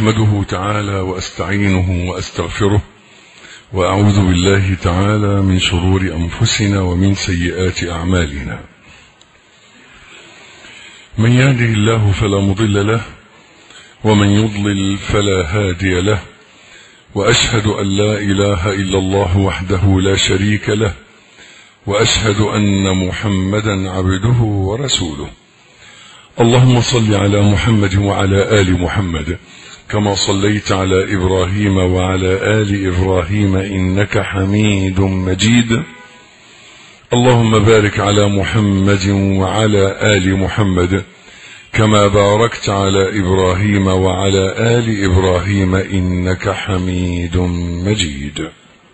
أحمده تعالى وأستعينه وأستغفره وأعوذ بالله تعالى من شرور أنفسنا ومن سيئات أعمالنا. من يهده الله فلا مضل له ومن يضلل فلا هادي له، وأشهد أن لا إله إلا الله وحده لا شريك له، وأشهد أن محمدا عبده ورسوله. اللهم صل على محمد وعلى آل محمد كما صليت على إبراهيم وعلى آل إبراهيم إنك حميد مجيد. اللهم بارك على محمد وعلى آل محمد كما باركت على إبراهيم وعلى آل إبراهيم إنك حميد مجيد.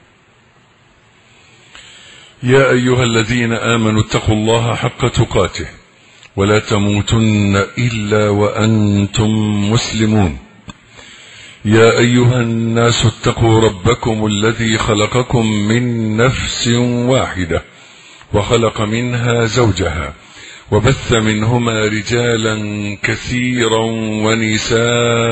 يا أيها الذين آمنوا اتقوا الله حق تقاته ولا تموتن إلا وأنتم مسلمون. يا أيها الناس اتقوا ربكم الذي خلقكم من نفس واحدة وخلق منها زوجها وبث منهما رجالا كثيرا ونساء،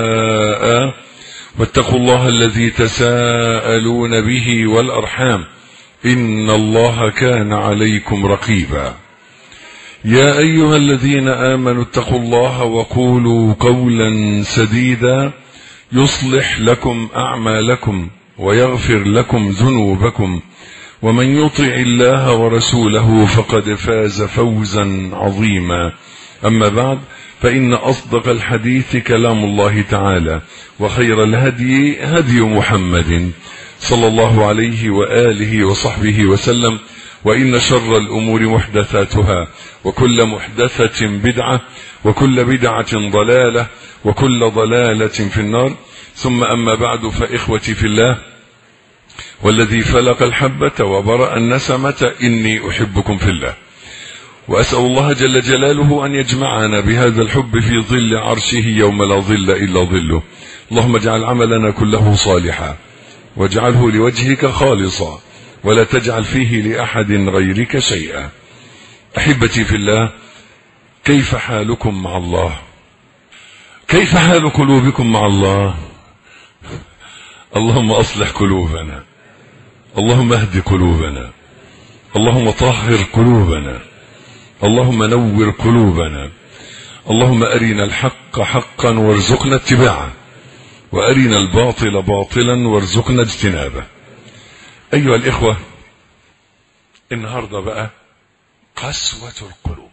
واتقوا الله الذي تساءلون به والأرحام إن الله كان عليكم رقيبا. يا أيها الذين آمنوا اتقوا الله وقولوا قولا سديدا يصلح لكم أعمالكم ويغفر لكم ذنوبكم، ومن يطع الله ورسوله فقد فاز فوزا عظيما. أما بعد، فإن أصدق الحديث كلام الله تعالى، وخير الهدي هدي محمد صلى الله عليه وآله وصحبه وسلم، وإن شر الأمور محدثاتها، وكل محدثة بدعة، وكل بدعة ضلالة، وكل ضلالة في النار. ثم أما بعد، فإخوتي في الله والذي فلق الحبة وبرأ النسمة إني أحبكم في الله، وأسأل الله جل جلاله أن يجمعنا بهذا الحب في ظل عرشه يوم لا ظل إلا ظله. اللهم اجعل عملنا كله صالحا واجعله لوجهك خالصا ولا تجعل فيه لأحد غيرك شيئا. أحبتي في الله، كيف حالكم مع الله؟ كيف حال قلوبكم مع الله؟ اللهم أصلح قلوبنا، اللهم اهد قلوبنا، اللهم طهر قلوبنا، اللهم نور قلوبنا، اللهم أرنا الحق حقا وارزقنا اتباعه، وأرنا الباطل باطلا وارزقنا اجتنابه. أيها الإخوة، النهاردة بقى قسوة القلوب.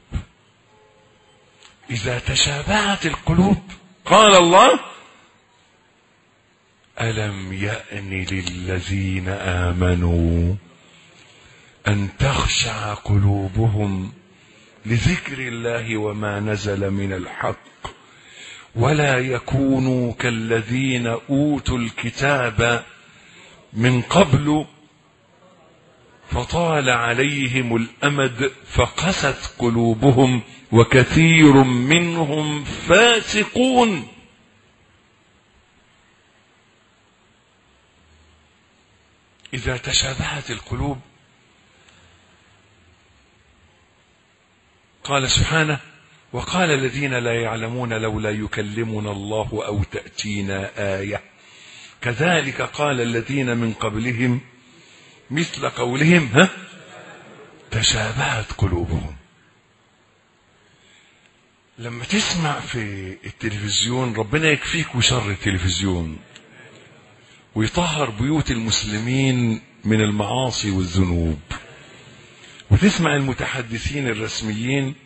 إذا تشابهت القلوب، قال الله: ألم يأن للذين آمنوا أن تخشع قلوبهم لذكر الله وما نزل من الحق ولا يكونوا كالذين أوتوا الكتاب من قبل فطال عليهم الأمد فقست قلوبهم وكثير منهم فاسقون. إذا تشابهت القلوب، قال سبحانه: وقال الذين لا يعلمون لولا يكلمنا الله أو تأتينا آية كذلك قال الذين من قبلهم مثل قولهم تشابهت قلوبهم. لما تسمع في التلفزيون، ربنا يكفيك وشر التلفزيون ويطهر بيوت المسلمين من المعاصي والذنوب، وتسمع المتحدثين الرسميين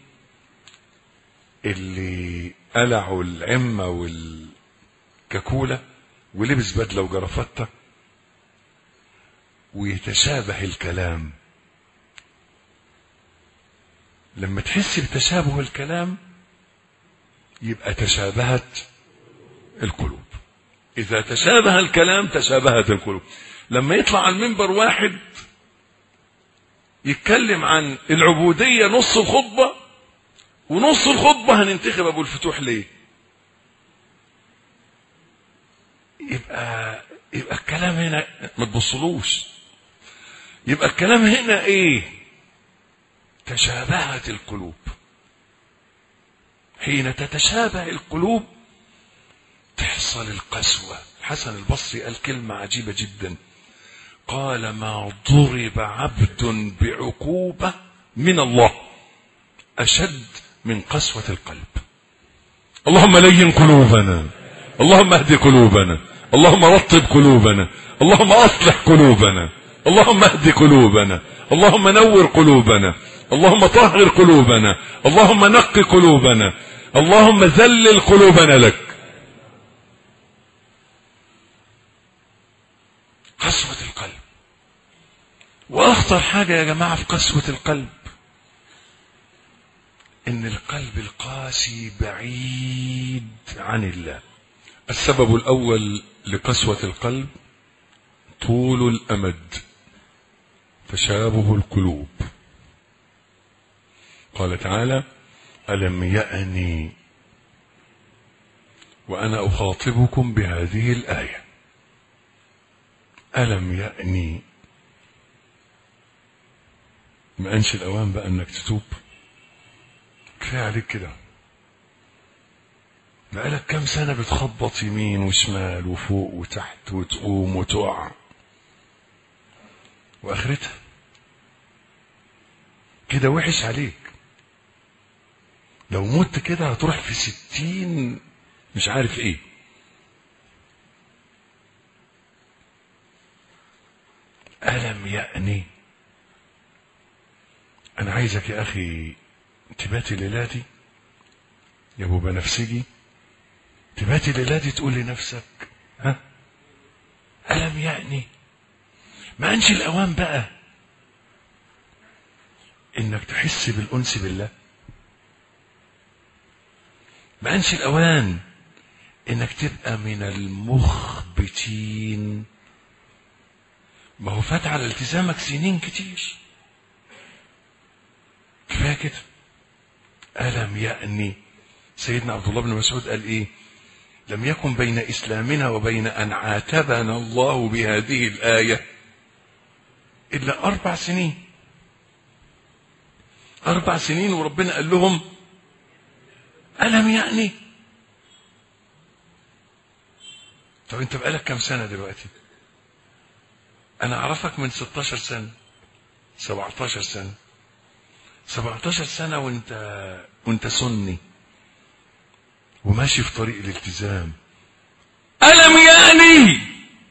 اللي قلعوا العمة والكاكولة ولبس بدلة وجرافطة، ويتشابه الكلام. لما تحس بتشابه الكلام يبقى تشابهت القلوب. إذا تشابه الكلام تشابهت القلوب. لما يطلع على المنبر واحد يتكلم عن العبودية نص الخطبة، ونص الخطبة هننتخب أبو الفتوح ليه، يبقى الكلام هنا ما تبصلوش. يبقى الكلام هنا ايه؟ تشابهت القلوب. حين تتشابه القلوب تحصل القسوة. الحسن البصري قال كلمة عجيبة جدا، قال ما ضرب عبد بعقوبة من الله أشد من قسوة القلب. اللهم لين قلوبنا، اللهم اهد قلوبنا، اللهم رطب قلوبنا، اللهم أصلح قلوبنا، اللهم اهد قلوبنا، اللهم نور قلوبنا، اللهم طهر قلوبنا، اللهم نقي قلوبنا، اللهم ذلل قلوبنا لك. قسوة القلب. واخطر حاجة يا جماعة في قسوة القلب ان القلب القاسي بعيد عن الله. السبب الاول لقسوة القلب طول الامد فشابه القلوب. قال تعالى ألم يأني، وأنا أخاطبكم بهذه الآية، ألم يأني، ما أنش الأوان بقى أنك تتوب؟ كفاية عليك كده، بقالك كام سنة بتخبط يمين وشمال وفوق وتحت وتقوم وتقع، وآخرتها كده وحش عليك. لو مت كده هتروح في 60 مش عارف ايه. ألم يأني. أنا عايزك يا أخي تباتي ليلاتي يا أبو بنفسجي، تباتي ليلاتي تقول لنفسك ها ألم يأني. ما أنش الأوان بقى إنك تحس بالأنس بالله؟ ما أنش الأوان إنك تبقى من المخبتين؟ ما هو فات على التزامك سنين كتير، كفاية كده. ألم يأني. سيدنا عبد الله بن مسعود قال إيه؟ لم يكن بين إسلامنا وبين أن عاتبنا الله بهذه الآية إلا 4 سنين. 4 سنين وربنا قال لهم ألم يأني. طب أنت بقالك كم سنة دلوقتي؟ أنا أعرفك من 16 سنة 17 سنة 17 سنة وأنت سني وماشي في طريق الالتزام. ألم يأني.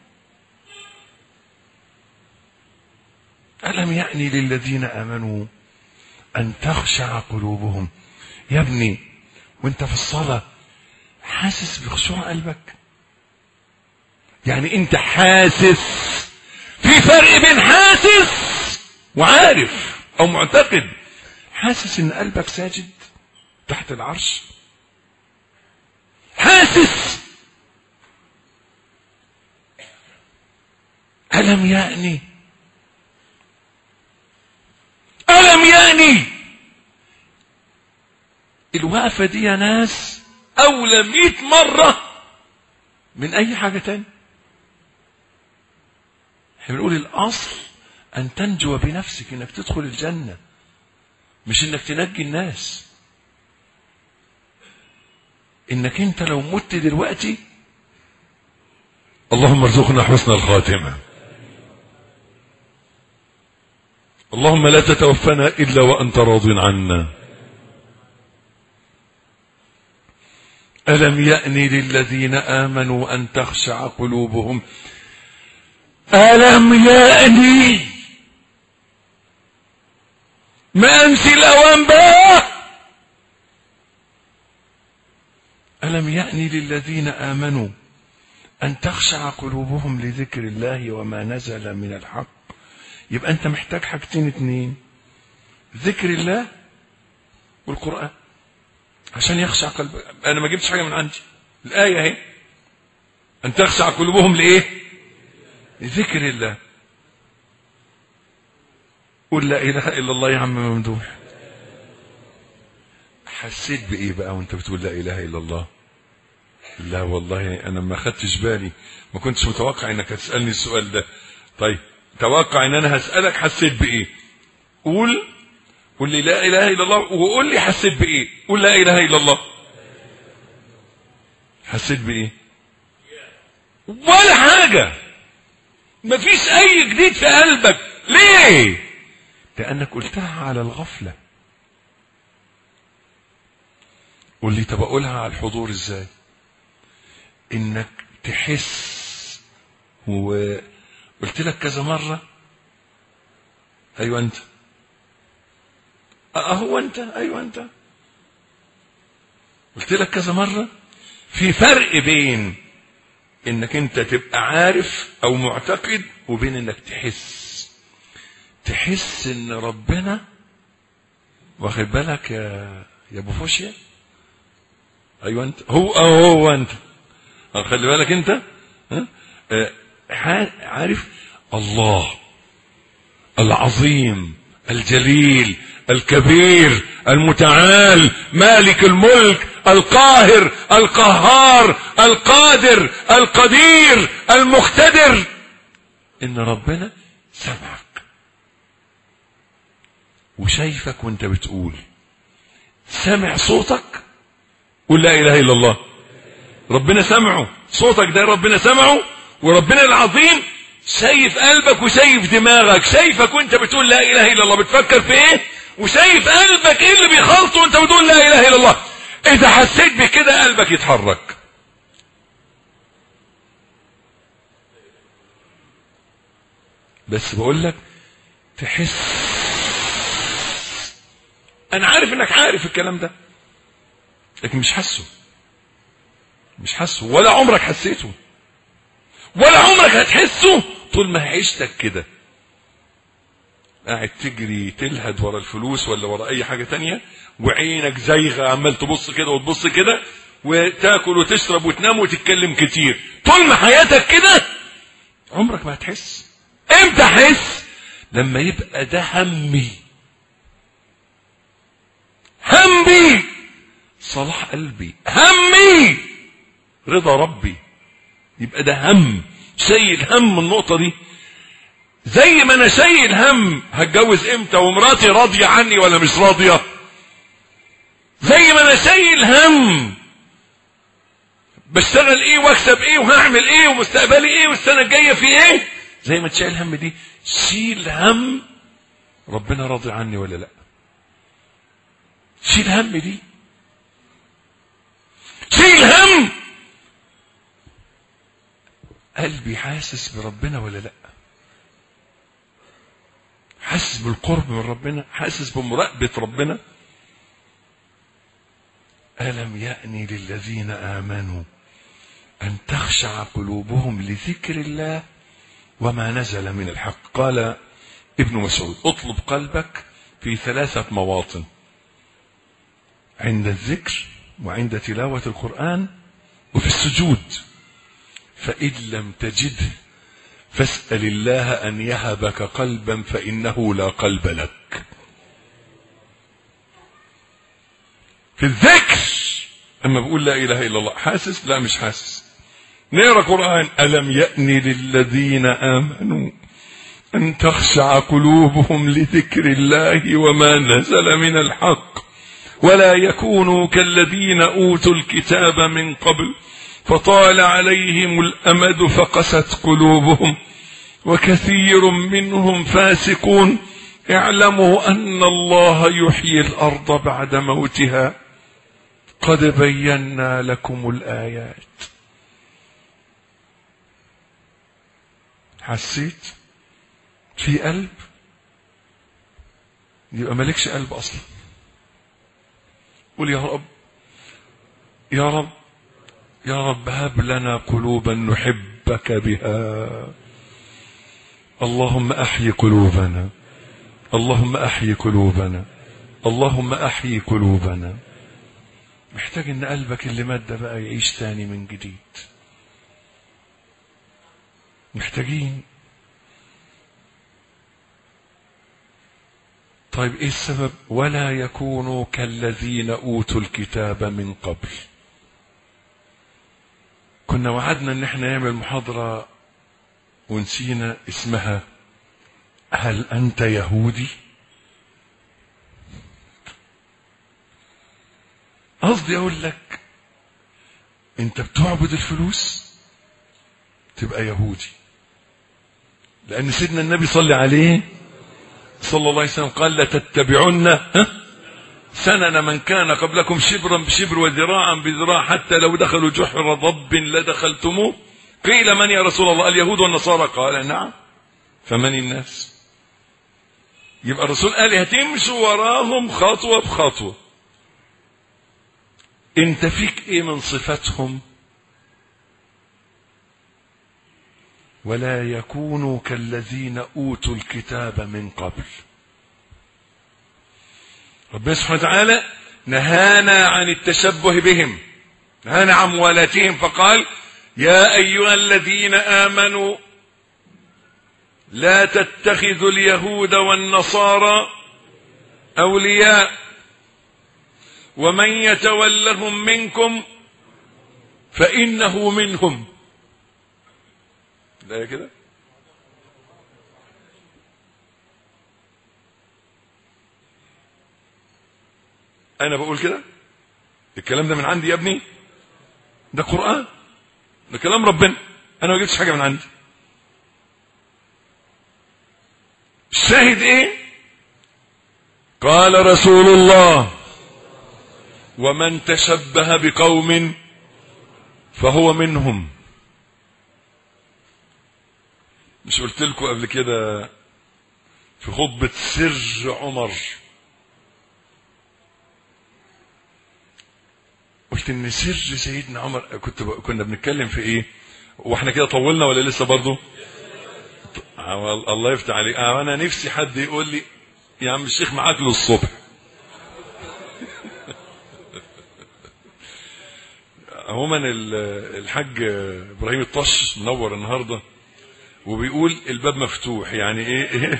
ألم يأني للذين آمنوا أن تخشع قلوبهم. يا ابني وانت في الصلاة حاسس بخشوع قلبك؟ يعني انت حاسس؟ في فرق بين حاسس وعارف او معتقد. حاسس ان قلبك ساجد تحت العرش؟ حاسس؟ ألم يأني. ألم يأني. الوقفة دي يا ناس أولى 100 مرة من أي حاجة تاني. احنا بنقول الأصل أن تنجو بنفسك، إنك تدخل الجنة، مش إنك تنجي الناس. إنك أنت لو مت دلوقتي، اللهم ارزقنا حسن الخاتمة، اللهم لا تتوفنا إلا وأنت راض عنا. ألم يأني للذين آمنوا أن تخشع قلوبهم. ألم يأني. ما أنسي الأوان بقى. ألم يأني للذين آمنوا أن تخشع قلوبهم لذكر الله وما نزل من الحق. يبقى أنت محتاج حاجتين 2، ذكر الله والقرآن عشان يخشع قلبك. أنا ما جبتش حاجة من عندي، الآية اهي، أن تخشع قلوبهم لإيه؟ لذكر الله. قل لا إله إلا الله يا عم ممدوح. حسيت بإيه بقى وأنت بتقول لا إله إلا الله؟ لا والله أنا ما خدتش بالي، ما كنتش متوقع إنك هتسألني السؤال ده. طيب توقع إن أنا هسألك حسيت بإيه. قول لي لا إله إلا الله وقول لي حسيت بإيه. قول لا إله إلا الله. حسيت بإيه؟ ولا حاجة، مفيش اي جديد في قلبك. ليه؟ لانك قلتها على الغفلة. قول لي طب اقولها على الحضور ازاي؟ انك تحس، وقلت لك كذا مرة ايوه انت، هو انت، ايوه انت، قلت لك كذا مرة. في فرق بين انك انت تبقى عارف او معتقد وبين انك تحس ان ربنا، واخد بالك يا ابو فوشيا؟ ايوه انت، هو انت، خلي بالك انت، عارف الله العظيم الجليل الكبير المتعال مالك الملك القاهر القهار القادر القدير المقتدر، ان ربنا سمعك وشايفك وانت بتقول، سمع صوتك. قل لا اله الا الله. ربنا سمعه، صوتك ده ربنا سمعه، وربنا العظيم شايف قلبك وشايف دماغك، شايفك وانت بتقول لا اله الا الله بتفكر في ايه، وشايف قلبك ايه اللي بيخلطه وانت بتقول لا اله الا الله. اذا حسيت بكده قلبك يتحرك. بس بقول لك تحس. انا عارف انك عارف الكلام ده لكن مش حاسه ولا عمرك حسيته ولا عمرك هتحسه طول ما عيشتك كده قاعد تجري تلهد ورا الفلوس ولا ورا اي حاجة تانية، وعينك زايغة عمال تبص كده وتبص كده وتاكل وتشرب وتنام وتتكلم كتير. طول ما حياتك كده عمرك ما هتحس. امتى احس؟ لما يبقى ده همي صلاح قلبي، همي رضا ربي، يبقى ده هم، شايل هم النقطة دي. زي ما انا شايل هم هتجوز امتى ومراتي راضية عني ولا مش راضية، زي ما انا شايل هم بشتغل ايه واكسب ايه وهعمل ايه ومستقبلي ايه والسنة الجاية في ايه، زي ما تشيل هم دي شيل هم ربنا راضي عني ولا لا. شيل هم دي، شيل هم قلبي حاسس بربنا ولا لا، حاسس بالقرب من ربنا، حاسس بمراقبة ربنا. ألم يأني للذين آمنوا أن تخشع قلوبهم لذكر الله وما نزل من الحق. قال ابن مسعود اطلب قلبك في 3 مواطن: عند الذكر وعند تلاوة القرآن وفي السجود، فإن لم تجده فاسأل الله أن يهبك قلبا فإنه لا قلب لك. في الذكر أما بقول لا إله إلا الله حاسس؟ لا مش حاسس. نقرأ قرآن: ألم يأن للذين آمنوا أن تخشع قلوبهم لذكر الله وما نزل من الحق ولا يكونوا كالذين أوتوا الكتاب من قبل فطال عليهم الأمد فقست قلوبهم وكثير منهم فاسقون. اعلموا أن الله يحيي الأرض بعد موتها قد بينا لكم الآيات. حسيت في قلب؟ يبقى مالكش قلب أصلا. قول يا رب، يا رب، يا رب هب لنا قلوبا نحبك بها. اللهم أحيي قلوبنا، اللهم أحيي قلوبنا، اللهم أحيي قلوبنا. محتاج ان قلبك اللي مات ده بقى يعيش تاني من جديد. محتاجين. طيب ايه السبب؟ ولا يكونوا كالذين اوتوا الكتاب من قبل. كنا وعدنا ان احنا نعمل محاضرة ونسينا اسمها هل انت يهودي؟ قصدي اقول لك انت بتعبد الفلوس تبقى يهودي. لأن سيدنا النبي صلى عليه صلى الله عليه وسلم قال: لتتبعن سنن من كان قبلكم شبرا بشبر وذراعا بذراع حتى لو دخلوا جحر ضب لدخلتموه. قيل: من يا رسول الله؟ اليهود والنصارى. قال: نعم. فمن الناس؟ يبقى الرسول قال: هتمشوا وراهم خطوة بخطوة. انت فيك ايه من صفاتهم؟ ولا يكونوا كالذين اوتوا الكتاب من قبل. ربنا سبحانه وتعالى نهانا عن التشبه بهم، نهانا عن موالاتهم، فقال: يا ايها الذين امنوا لا تتخذوا اليهود والنصارى اولياء ومن يتولهم منكم فانه منهم. لا كده؟ انا بقول كده؟ الكلام ده من عندي يا ابني؟ ده قرآن، ده كلام ربنا، انا ما جبتش حاجه من عندي. الشاهد ايه؟ قال رسول الله: ومن تشبه بقوم فهو منهم. مش قلت لكم قبل كده في خطبة سر عمر، قلت ان سر سيدنا عمر كنا بنتكلم في ايه؟ واحنا كده طولنا ولا لسه برضو؟ الله يفتح عليك. انا نفسي حد يقول لي: يا عم الشيخ معاك للصبح. عموما الحاج ابراهيم الطش منور النهارده وبيقول الباب مفتوح، يعني ايه؟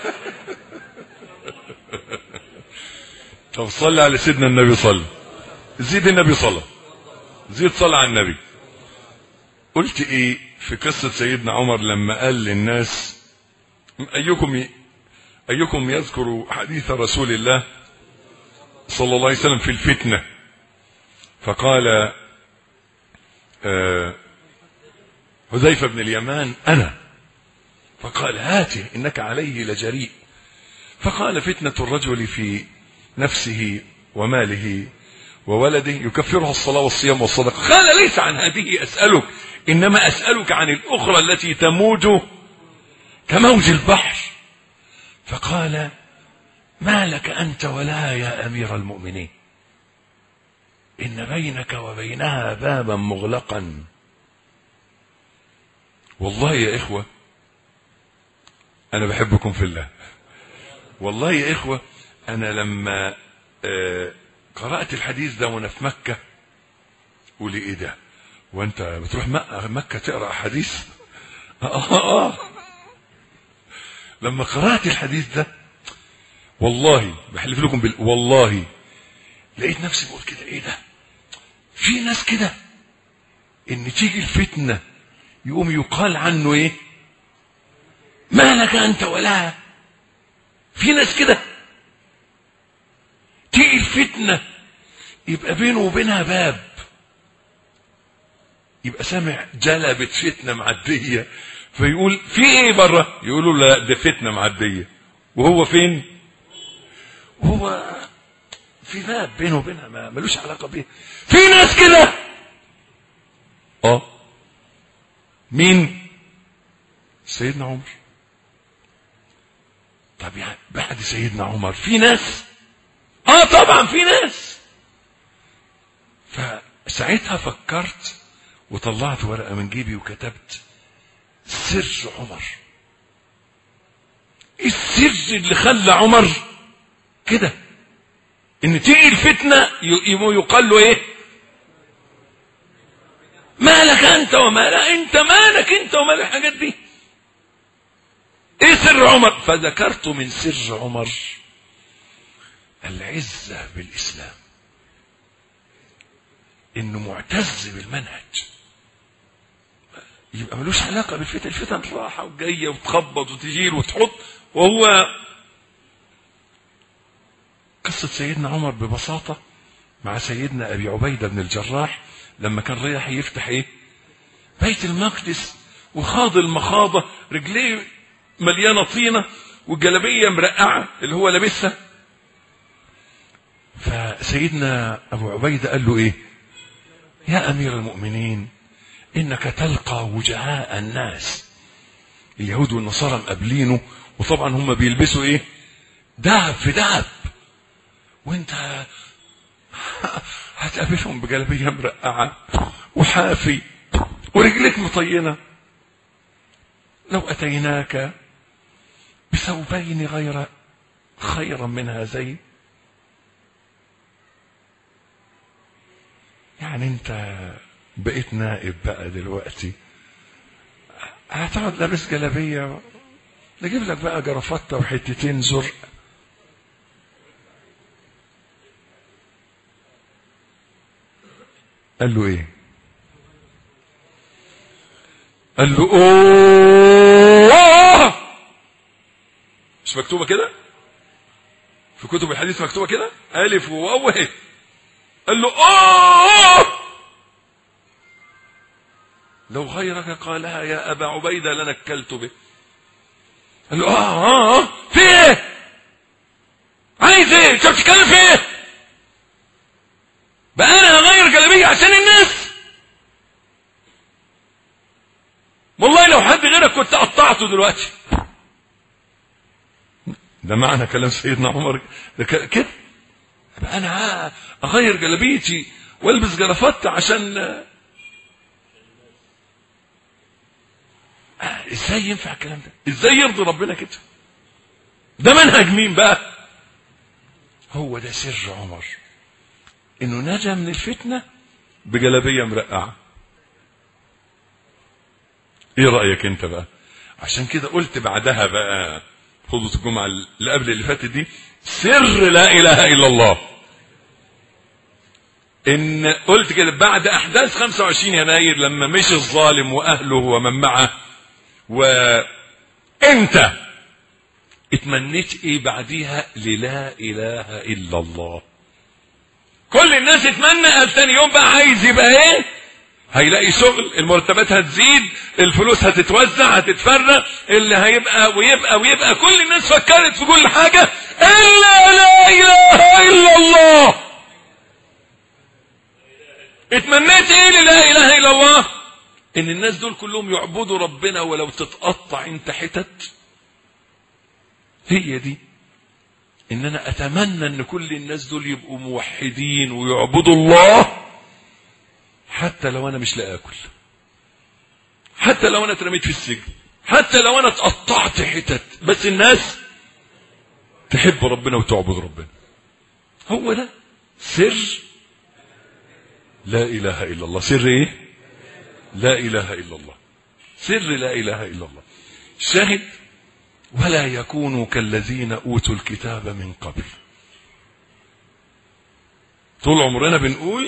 طب صلي على سيدنا النبي، صلي، زيد النبي صلى، زيد صلى على النبي. قلت ايه في قصة سيدنا عمر لما قال للناس: ايكم يذكر حديث رسول الله صلى الله عليه وسلم في الفتنة؟ فقال حذيفة بن اليمان: انا. فقال: هاته انك عليه لجريء. فقال: فتنة الرجل في نفسه وماله وولده يكفرها الصلاة والصيام والصدقة. قال: ليس عن هذه أسألك، إنما أسألك عن الأخرى التي تموج كموج البحر. فقال: ما لك أنت ولا يا أمير المؤمنين؟ إن بينك وبينها بابا مغلقا. والله يا إخوة أنا بحبكم في الله. والله يا إخوة أنا لما قرأت الحديث ده وانا في مكة، قولي ايه ده؟ وانت بتروح مكة تقرأ حديث؟ لما قرأت الحديث ده والله بحلف لكم والله لقيت نفسي بقول كده: ايه ده؟ في ناس كده ان تيجي الفتنة يقوم يقال عنه ايه؟ ما لك انت ولا. في ناس كده تيجي الفتنة يبقى بينه وبينها باب، يبقى سامع جلبت فتنة معدية فيقول: في ايه بره؟ يقولوا: لا ده فتنة معدية. وهو فين؟ وهو في باب بينه وبينها ما ملوش علاقة بيها. في ناس كده. مين؟ سيدنا عمر. طب يعني بعد سيدنا عمر في ناس؟ طبعا في ناس. فساعتها فكرت وطلعت ورقة من جيبي وكتبت: سر عمر. ايه السر اللي خلى عمر كده؟ ان تيجي الفتنة يقال له ايه؟ مالك انت ومالك انت، مالك انت ومال الحاجات دي. ايه سر عمر؟ فذكرت من سر عمر العزة بالإسلام، انه معتز بالمنهج، يبقى ملوش علاقة بالفتن. الفتن راحة وجاية وتخبط وتجيل وتحط. وهو قصة سيدنا عمر ببساطة مع سيدنا أبي عبيدة بن الجراح لما كان رايح يفتح ايه؟ بيت المقدس، وخاض المخاضة، رجليه مليانة طينة والجلابية مرقعة اللي هو لابسها. فسيدنا أبو عبيدة قال له إيه؟ يا أمير المؤمنين إنك تلقى وجهاء الناس، اليهود والنصارى مقابلينه، وطبعا هم بيلبسوا إيه؟ دهب في دهب، وانت هتقابلهم بجلابية مرقعة وحافي ورجلك مطينة. لو أتيناك بثوبين غير خيرا من هذين، يعني انت بقيت نائب بقى دلوقتي، هتقعد لابس جلابية، نجيب لك بقى جرافطة وحتتين زرق. قال له ايه؟ قال له اوه، مش مكتوبة كده في كتب الحديث؟ مكتوبة كده ألف وواو. قال له اوه، لو غيرك قالها يا أبا عبيدة لنكلت به. قال له في ايه؟ عايز ايه؟ انت بتتكلم في ايه؟ بقى انا هغير جلابيه عشان الناس؟ والله لو حد غيرك كنت قطعته دلوقتي. ده معنى كلام سيدنا عمر كده. بقى انا اغير جلابيتي والبس جرافطة عشان ازاي ينفع الكلام ده؟ ازاي يرضي ربنا كده؟ ده منهج مين بقى؟ هو ده سر عمر، انه نجا من الفتنة بجلابية مرقعة. ايه رأيك انت بقى؟ عشان كده قلت بعدها بقى خطبة الجمعة اللي قبل اللي فاتت دي، سر لا اله الا الله. ان قلت كده بعد احداث 25 يناير لما مشي الظالم واهله ومن معه، وانت اتمنيت ايه بعديها؟ للا اله الا الله. كل الناس اتمنى، قال ثاني يوم بقى عايز يبقى ايه؟ هيلاقي شغل، المرتبات هتزيد، الفلوس هتتوزع، هتتفرق، اللي هيبقى ويبقى كل الناس فكرت في كل حاجة الا لا اله الا الله. اتمنيت ايه للا اله الا الله؟ ان الناس دول كلهم يعبدوا ربنا ولو تتقطع انت حتت. هي دي ان انا اتمنى ان كل الناس دول يبقوا موحدين ويعبدوا الله، حتى لو انا مش لا اكل، حتى لو انا اترميت في السجن، حتى لو انا اتقطعت حتت، بس الناس تحب ربنا وتعبد ربنا. هو ده سر لا اله الا الله. سر ايه؟ لا اله الا الله. سر لا اله الا الله. شاهد ولا يكونوا كالذين اوتوا الكتاب من قبل. طول عمرنا بنقول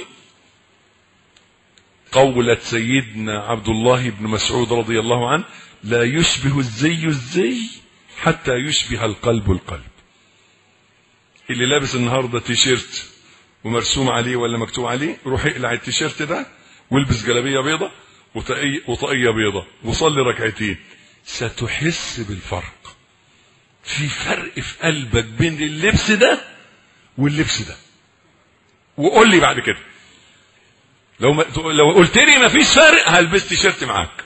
قولة سيدنا عبد الله بن مسعود رضي الله عنه: لا يشبه الزي الزي حتى يشبه القلب القلب. اللي لابس النهارده تيشيرت ومرسوم عليه ولا مكتوب عليه، روح اقلع التيشيرت ده والبس جلابيه بيضه وطاقيه بيضه وصلي ركعتين، ستحس بالفرق. في فرق في قلبك بين اللبس ده واللبس ده. وقول لي بعد كده لو قلت لي ما فيش فرق هلبس تيشيرت معاك.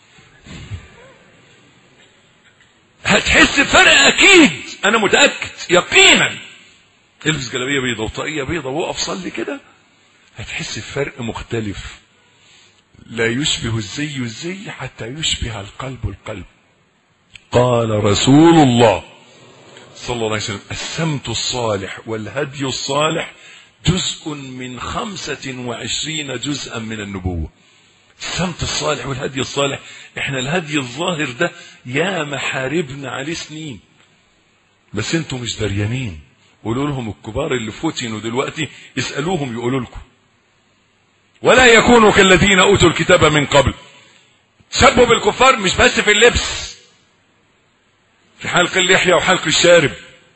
هتحس بفرق اكيد، انا متاكد يقينا. البس جلابيه بيضه وطاقيه بيضه وقف صلي كده، هتحس بفرق مختلف. لا يشبه الزي الزي حتى يشبه القلب القلب. قال رسول الله صلى الله عليه وسلم: السمت الصالح والهدي الصالح جزء من 25 جزءا من النبوة. السمت الصالح والهدي الصالح، احنا الهدي الظاهر ده يا محاربنا عليه سنين، بس انتوا مش دريانين. قولوا لهم الكبار اللي فتنوا دلوقتي، اسألوهم يقولوا لكم. ولا يكونوا كالذين اوتوا الكتاب من قبل. شبهوا بالكفار مش بس في اللبس، في حلق اللحية وحلق الشارب.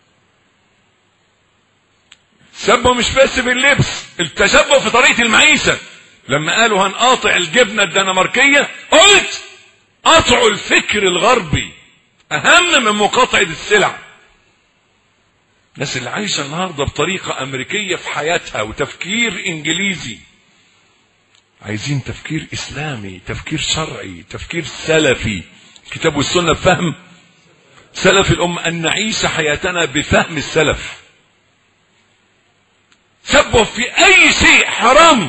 شبهوا مش بس باللبس، التشبه في طريقة المعيشة. لما قالوا هنقاطع الجبنة الدنماركية، قلت قطع الفكر الغربي اهم من مقاطعة السلع. الناس اللي عايشة النهاردة بطريقة امريكية في حياتها وتفكير انجليزي، عايزين تفكير اسلامي، تفكير شرعي، تفكير سلفي، الكتاب والسنة بفهم سلف الأمة، أن نعيش حياتنا بفهم السلف. سبب في أي شيء حرام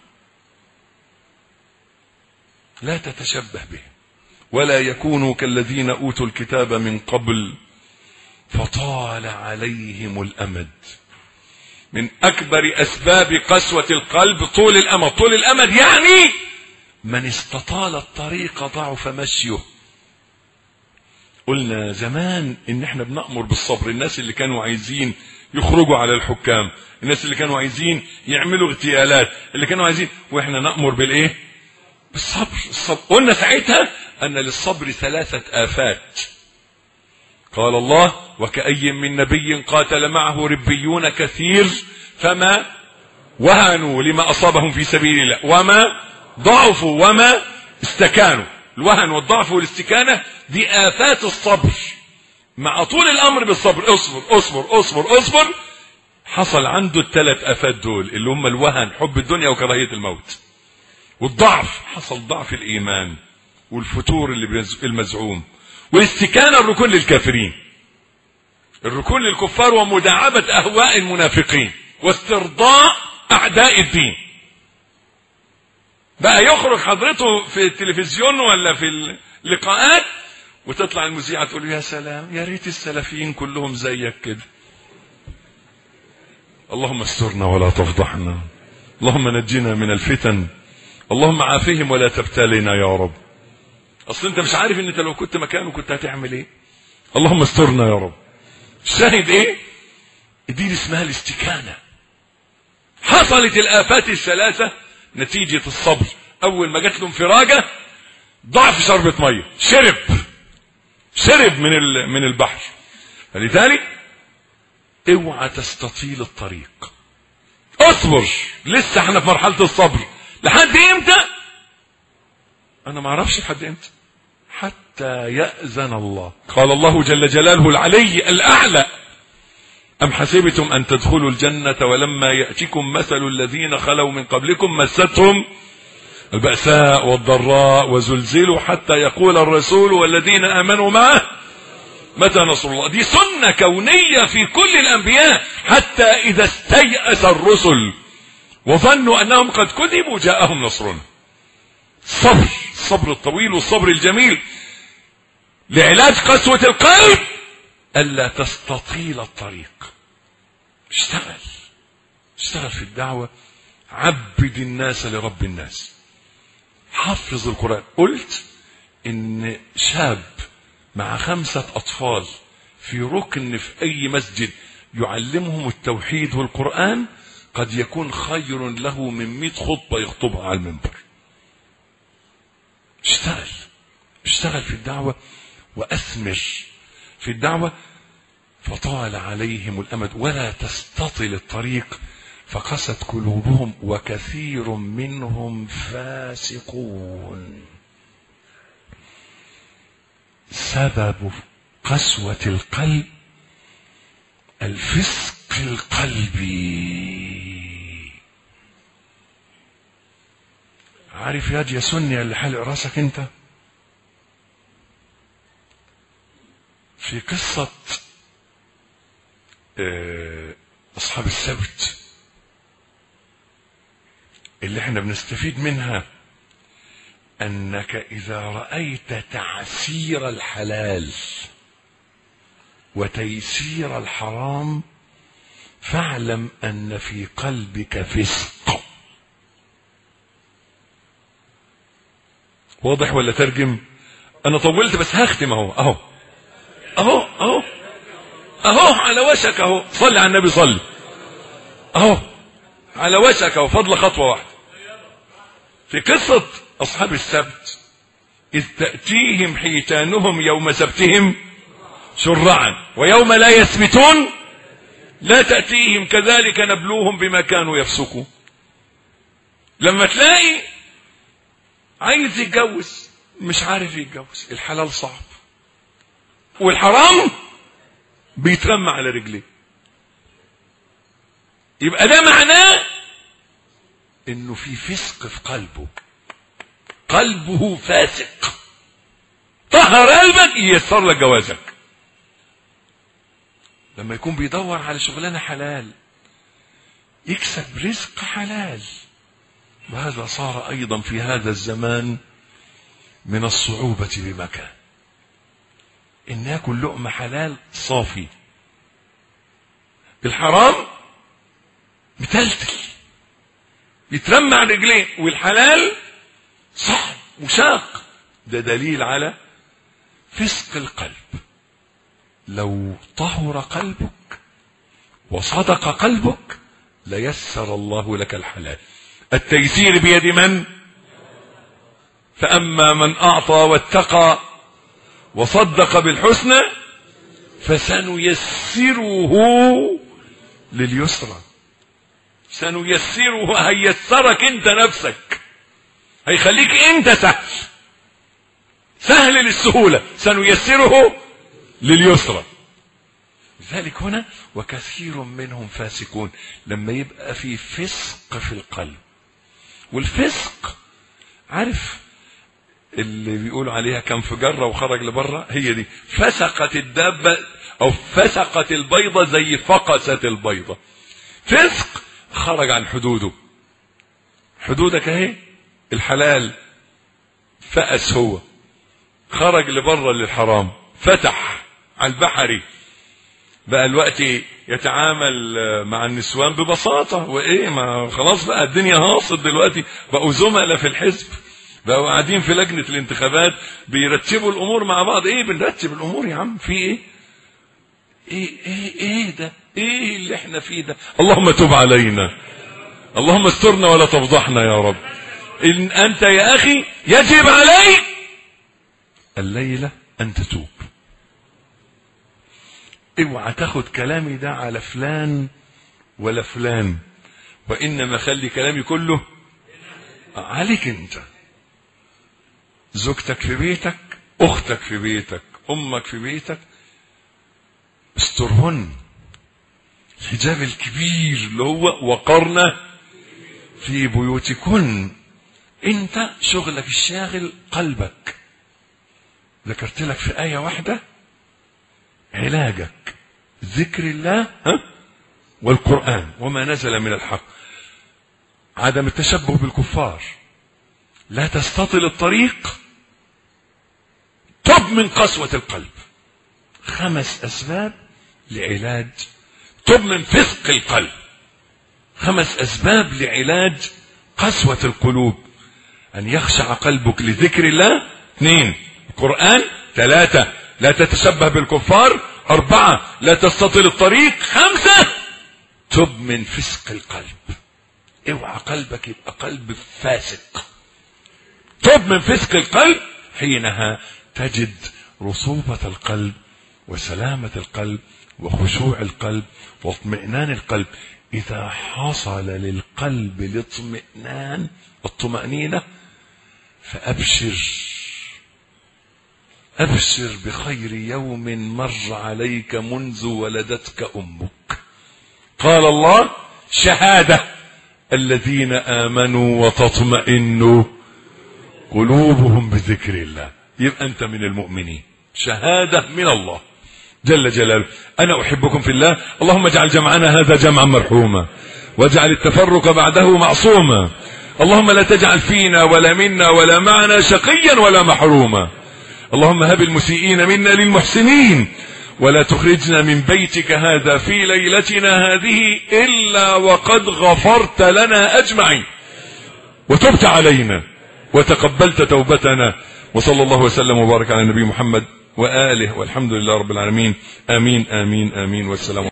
لا تتشبه به، ولا يكونوا كالذين أوتوا الكتاب من قبل فطال عليهم الأمد. من أكبر أسباب قسوة القلب طول الأمد. طول الأمد يعني من استطال الطريق ضعف مشيه. قلنا زمان ان احنا بنأمر بالصبر. الناس اللي كانوا عايزين يخرجوا على الحكام، الناس اللي كانوا عايزين يعملوا اغتيالات، اللي كانوا عايزين، واحنا نأمر بالايه؟ بالصبر. الصبر. قلنا ساعتها ان للصبر 3 آفات. قال الله: وكأي من نبي قاتل معه ربيون كثير فما وهنوا لما أصابهم في سبيل الله وما ضعفوا وما استكانوا. الوهن والضعف والاستكانة دي آفات الصبر. مع طول الأمر بالصبر، اصبر اصبر اصبر اصبر، حصل عنده ال3 آفات دول اللي هم الوهن، حب الدنيا وكراهية الموت، والضعف، حصل ضعف الإيمان والفتور اللي المزعوم، والاستكانة الركون للكافرين، الركون للكفار ومداعبة أهواء المنافقين واسترضاء أعداء الدين. بقى يخرج حضرته في التلفزيون ولا في اللقاءات وتطلع المذيعة تقول: يا سلام، يا ريت السلفيين كلهم زيك كده. اللهم استرنا ولا تفضحنا، اللهم نجنا من الفتن، اللهم عافهم ولا تبتلنا يا رب. اصل انت مش عارف ان انت لو كنت مكانه كنت هتعمل ايه. اللهم استرنا يا رب. الشاهد ايه؟ دي اسمها الاستكانة. حصلت الآفات ال3 نتيجة الصبر. اول ما جات له انفراجة ضعف شربة مية، شرب من البحر. فلذلك اوعى تستطيل الطريق، اصبر. لسه احنا في مرحلة الصبر. لحد امتى؟ انا ما اعرفش لحد امتى، حتى يأذن الله. قال الله جل جلاله العلي الأعلى: أم حسبتم أن تدخلوا الجنة ولما يأتكم مثل الذين خلوا من قبلكم مستهم البأساء والضراء وزلزلوا حتى يقول الرسول والذين آمنوا معه متى نصر الله. دي سنة كونية في كل الأنبياء. حتى إذا استيأس الرسل وظنوا أنهم قد كذبوا جاءهم نصرنا. الصبر الطويل والصبر الجميل لعلاج قسوة القلب ألا تستطيل الطريق. اشتغل في الدعوة، عبد الناس لرب الناس، حفظ القرآن. قلت إن شاب مع 5 أطفال في ركن في أي مسجد يعلمهم التوحيد والقرآن قد يكون خير له من 100 خطبة يخطبها على المنبر. اشتغل في الدعوة وأثمر في الدعوة. فطال عليهم الأمد ولا تستطل الطريق فقست قلوبهم وكثير منهم فاسقون. سبب قسوة القلب الفسق القلبي. عارف يا سني اللي حلق راسك انت؟ في قصة أصحاب السبت اللي احنا بنستفيد منها أنك إذا رأيت تعسير الحلال وتيسير الحرام فاعلم أن في قلبك فسق. واضح ولا ترجم؟ أنا طولت بس هختم أهو على وشك اهو. صلي على النبي، صلي اهو على وشك اهو، فضل خطوة واحدة. في قصة أصحاب السبت: إذ تأتيهم حيتانهم يوم سبتهم شرعا ويوم لا يسبتون لا تأتيهم كذلك نبلوهم بما كانوا يفسقون. لما تلاقي عايز يتجوز مش عارف يتجوز، الحلال صعب والحرام بيترمى على رجليه، يبقى ده معناه انه في فسق في قلبه، قلبه فاسق. طهر قلبك ييسر لك جوازك. لما يكون بيدور على شغلانه حلال يكسب رزق حلال، وهذا صار ايضا في هذا الزمان من الصعوبة بمكان، ان ياكل لقمة حلال صافي، الحرام متلتل يترمى على رجليه، والحلال صعب وشاق. ده دليل على فسق القلب. لو طهر قلبك وصدق قلبك ليسر الله لك الحلال. التيسير بيد من؟ فأما من أعطى واتقى وصدق بالحسنى فسنيسره لليسرى. سنيسره، هيسرك انت نفسك، هيخليك انت سهل للسهولة، سنيسره لليسرى. لذلك هنا وكثير منهم فاسقون، لما يبقى في فسق في القلب. والفسق عارف اللي بيقولوا عليها كان في جرة وخرج لبره، هي دي فسقت الدابة او فسقت البيضة زي فقست البيضة. فسق خرج عن حدوده، حدودك اهي الحلال فأس، هو خرج لبره للحرام، فتح على البحري، بقى الوقت يتعامل مع النسوان ببساطة، وايه ما خلاص بقى الدنيا هاصت دلوقتي، بقوا زملاء في الحزب، بقوا قاعدين في لجنة الانتخابات بيرتبوا الامور مع بعض. ايه بنرتب الامور يا عم، في ايه ده، ايه اللي احنا فيه ده؟ اللهم تب علينا، اللهم استرنا ولا تفضحنا يا رب. ان انت يا اخي يجب عليك الليلة ان تتوب. اوعى تاخد كلامي ده على فلان ولا فلان، وانما خلي كلامي كله عليك انت. زوجتك في بيتك، اختك في بيتك، امك في بيتك، استرهن. الحجاب الكبير اللي هو وقرنا في بيوتكن. انت شغلك الشاغل قلبك. ذكرت لك في آية واحدة علاجك ذكر الله والقرآن وما نزل من الحق. عدم التشبه بالكفار، لا تستطل الطريق، تب من قسوة القلب. 5 أسباب لعلاج، تب من فسق القلب. 5 أسباب لعلاج قسوة القلوب: أن يخشع قلبك لذكر الله، 2 القرآن، 3 لا تتشبه بالكفار، 4 لا تستطيل الطريق، 5 تب من فسق القلب. اوعى قلبك يبقى قلب فاسق. تب من فسق القلب، حينها تجد رطوبة القلب وسلامة القلب وخشوع القلب واطمئنان القلب. إذا حصل للقلب الاطمئنان، الطمأنينة، فأبشر، أبشر بخير يوم مر عليك منذ ولدتك أمك. قال الله: شهادة الذين آمنوا وتطمئن قلوبهم بذكر الله. يبقى أنت من المؤمنين، شهادة من الله جل جلاله. أنا أحبكم في الله، اللهم اجعل جمعنا هذا جمعا مرحوما، واجعل التفرق بعده معصوما. اللهم لا تجعل فينا ولا منا ولا معنا شقيا ولا محروما. اللهم هب المسيئين منا للمحسنين، ولا تخرجنا من بيتك هذا في ليلتنا هذه إلا وقد غفرت لنا أجمعين، وتبت علينا وتقبلت توبتنا. وصلى الله وسلم وبارك على النبي محمد وآله، والحمد لله رب العالمين. آمين آمين آمين، والسلام.